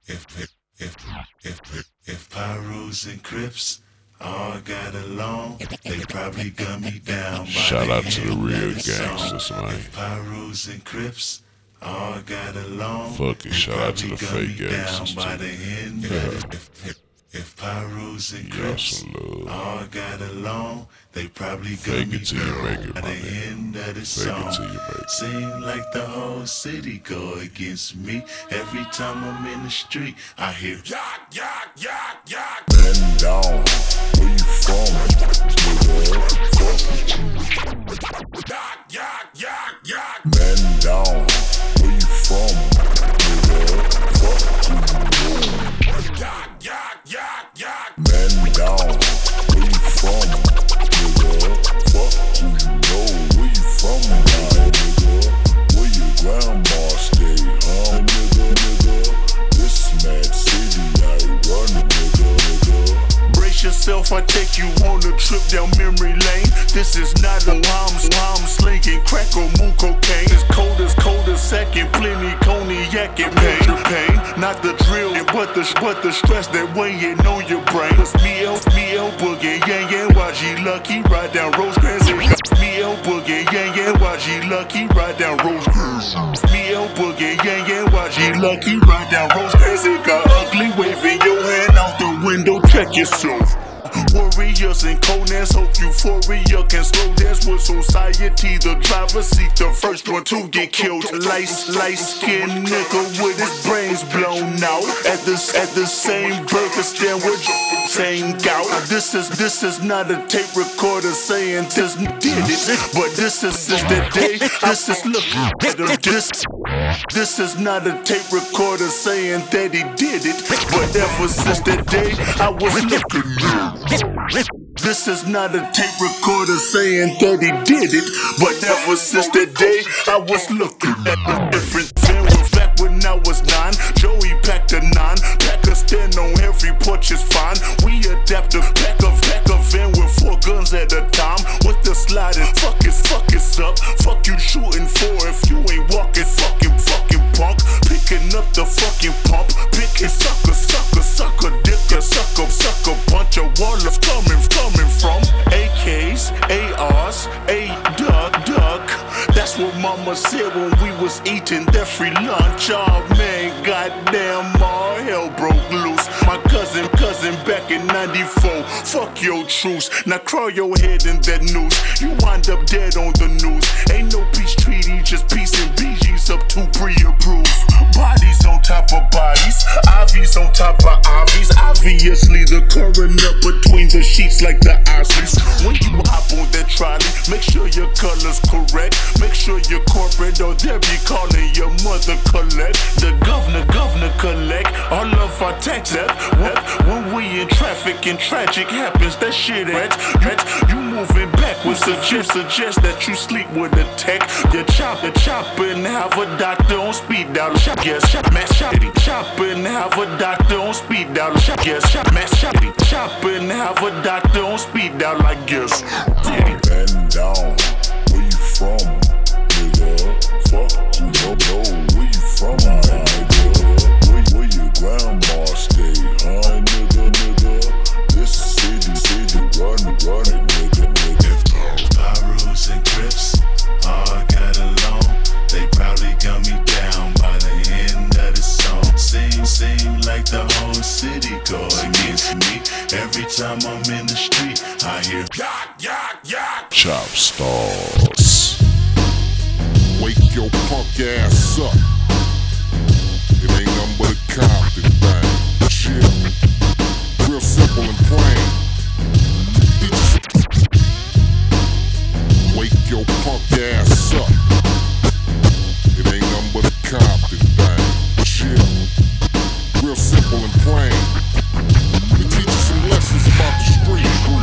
If Pyrus and Crips all got along, they probably gun me down. Shout out to the real gangsters, man. If Pyrus and Crips all got along, fuck it, shout out to the fake gangsters by the end of it. If Pyrus and Crips all got along, they probably gun me down by the end of the song. Seem like the whole city go against me. Every time I'm in the street, I hear yak, yak, yak, yak. Bend down, where you from, nigga? Yak, yak, yak, yak. Bend down, where you from, nigga? Fuck you, yak, yak, yak, yak. Bend down, where you from, nigga? Fuck you, know where you from, nigga? Where your grandma stay, nigga? This mad city I run, nigga. Brace yourself, I take you on a trip down memory lane. This is not a I'm slinging crack or moon cocaine. It's cold as second, plenty cognac and pain. Not the drill, but the stress that weighing on your brain. It's me L Boogie, Yang, YG Lucky, ride down Rosecrans. Me L Boogie, Yang, YG Lucky, ride down Rosecrans. Me L Boogie, Yang, YG Lucky, ride down Rosecrans. It got ugly, waving your hand out the window, check yourself. Warriors and Conans, hope euphoria can slow dance with society. The driver seat, the first one to get killed. Light skinned nigga with his brains blown out at the same burger stand with same gout. This is not a tape recorder saying this did it, but this is the day. This is look at him. This is not a tape recorder saying that he did it, but ever since that day I was looking at. This is not a tape recorder saying that he did it, but ever since that day I was looking at a different thing. Back when I was 9, Joey packed a 9, pack a stand on every porch is fine. We adapt a pack of van with 4 guns at a time. With the sliding, fuck it up. Fuck you shooting for if you ain't walking, fucking punk. Picking up the fucking pump, picking sucker, dick, sucker, bunch of wallers coming from AKs, ARs, duck. That's what mama said when we was eating that free lunch. Oh man, goddamn, all hell broke loose. My cousin back in 94. Fuck your truce. Now crawl your head in that noose. You wind up dead on the news. Ain't no peace treaty, just peace and BG's up to pre-approved. Bodies on top of bodies, IVs on top of IVs. Obviously the current up between the sheets like the Ospreys. When you hop on that trolley, make sure your color's correct. Make sure you're corporate or they'll be calling your mother collect. The governor collect all of our tax debt. When we in traffic and tragic happens, that shit ain't. You moving backwards, suggest that you sleep with a tech. You chop and have a doctor on speed dial. Yes, mass chop and have a doctor on speed dial. Yes, mass chop and have a doctor on speed dial. I guess. Bend down, where you from, nigga? Fuck you, know where you from, nigga? Where your grandma stay, nigga? This city, run it, nigga. Pyrus and Crips all got along, they probably gun me down by the end of the song. Seem like the whole city go against me. Every time I'm in the street, I hear yak, yak, yak. Chop stars. Wake your punk ass up. It ain't nothing but a Compton thing. Shit. Real simple and plain. Wake your punk ass up. It ain't nothing but a Compton thing. Shit. Real simple and plain. We teach you some lessons about the street.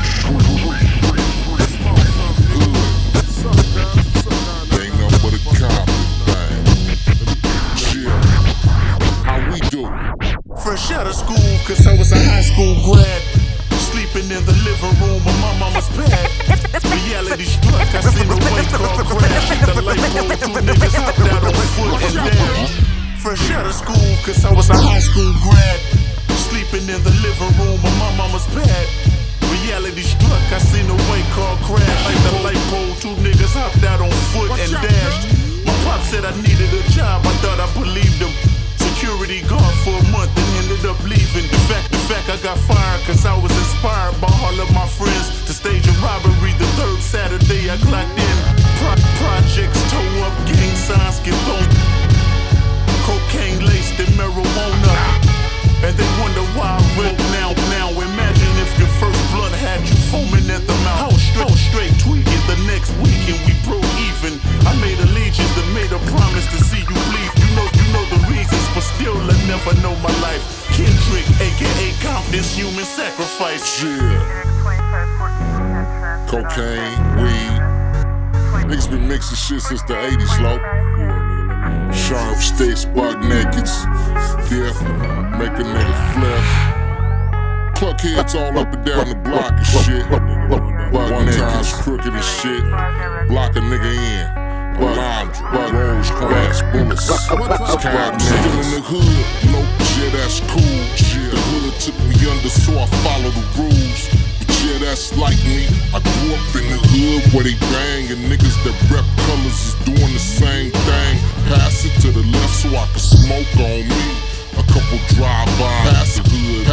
Ain't nothing but a Compton thing. Shit. How we do? Fresh out of school, cause I was a high school grad. Sleeping in the living room of my mama's bed. Reality struck, I seen a white car crash. The light pole, 2 niggas hopped out on foot and dash. Fresh out of school, cause I was a high school grad. living room of my mama's pad. Reality struck, I seen a white car crash. Like the light pole, two niggas hopped out on foot and dashed. My pop said I needed a job, I thought I believed him. Security guard for a month and ended up leaving. The fact I got fired cause I was inspired by all of my friends to stage a robbery the third Saturday I clocked in. Projects toe up, gang signs get thrown. Cocaine laced in marijuana. And they wonder why I rip now. Imagine if your first blunt had you foaming at the mouth. I was straight tweaking the next weekend we broke even. I made allegiance that made a promise to see you bleed. You know the reasons, but still I never know my life. Kendrick, aka Compton's human sacrifice. Yeah. Cocaine, weed. Niggas been mixing shit since the 80s, low. Sharp sticks, buck nakeds. Yeah, make a nigga flip. Cluck heads all up and down the block and shit. Buck nakeds, crooked and shit. Block a nigga in. Buck rolls, cracks, bullets. Sky still in the hood. No, yeah, that's cool. Yeah, the hood took me under, so I follow the rules. Yeah, that's like me. I grew up in the hood where they bang, and niggas that rep colors is doing the same thing. Pass it to the left so I can smoke on me. A couple drive-bys. Pass it hood.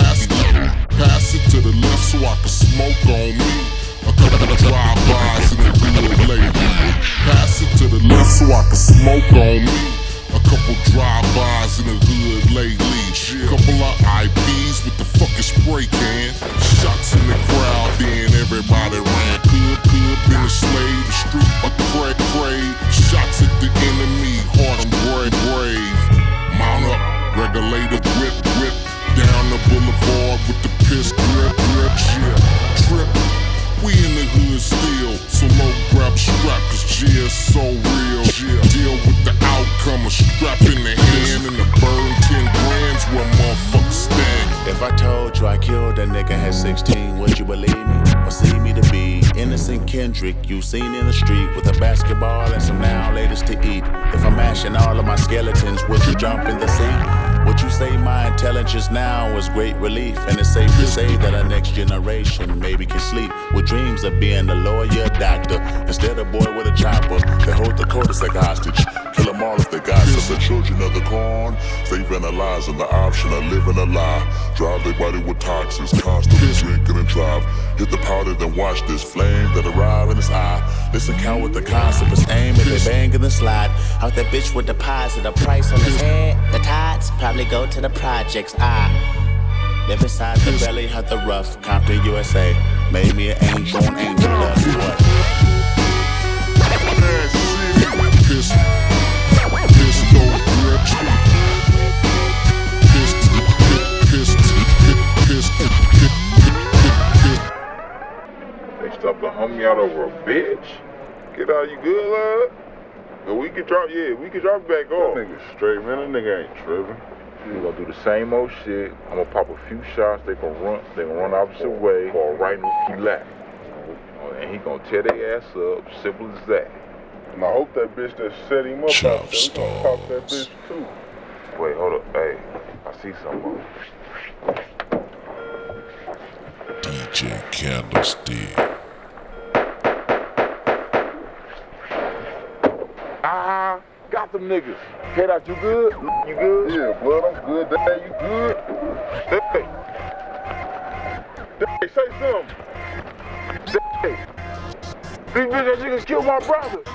Pass it to the left so I can smoke on me. A couple drive-bys in the hood lately. Pass it to the left so I can smoke on me. A couple drive-bys in the hood lately. Couple of IPs with the fucking spray can. Shots in the crowd, then everybody ran. Could been a slave, the street a cray. Shots at the enemy, hard and brave. Mount up, regulator grip. Down the boulevard with the piss grip. Yeah, trip. We in the hood still, so low grab strap, cause G's so real. Deal with the outcome, a strap in the hand and a burn 10 grams where motherfuckers stand. If I told you I killed a nigga at 16, would you believe me? Or see me to be innocent Kendrick you seen in the street with a basketball and some now latest to eat? If I'm mashing all of my skeletons, would you jump in the sea? Would you say my intelligence now is great relief? And it's safe to say that our next generation maybe can sleep with dreams of being a lawyer, doctor, instead of boy with a chopper that hold the cul-de-sac hostage. Kill them all if they got some. The children of the corn, stay vandalizing the option of living a lie. Drive their body with toxins, constantly drinking and drive. Hit the powder, then watch this flame that arrive in his eye. Listen, count with the concept is aim and they bang in the slide. Out that bitch would deposit a price on his head. The tides probably go to the projects. I live inside the belly of the rough. Compton, USA. Made me an angel on angel dust. What? They stopped the homie out over a bitch. Get out, you good, lad? But we can drop, we can drop it back off. That nigga straight, man. That nigga ain't tripping. We gonna do the same old shit. I'm gonna pop a few shots. They gonna run opposite way, fall right in the left. And he gonna tear their ass up. Simple as that. And I hope that bitch that set him up out there, we gonna pop that bitch too. Wait, hold up. Hey, I see something. DJ Candlestick. Got them niggas. Head out, you good? You good? Yeah, blood, I'm good. Dad, you good? Hey, say something. Hey, these bitch niggas killed my brother.